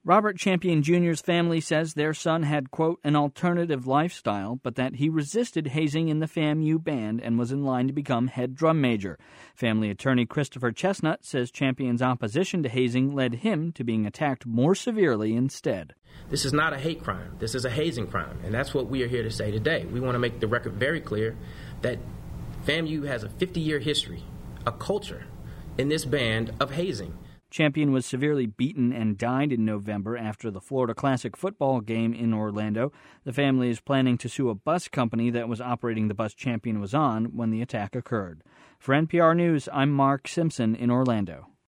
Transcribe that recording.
Robert Champion Jr.'s family says their son had, quote, an alternative lifestyle, but that he resisted hazing in the FAMU band and was in line to become head drum major. Family attorney Christopher Chestnut says Champion's opposition to hazing led him to being attacked more severely instead. This is not a hate crime. This is a hazing crime, and that's what we are here to say today. We want to make the record very clear that FAMU has a 50-year history, a culture in this band of hazing. Champion was severely beaten and died in November after the Florida Classic football game in Orlando. The family is planning to sue a bus company that was operating the bus Champion was on when the attack occurred. For NPR News, I'm Mark Simpson in Orlando.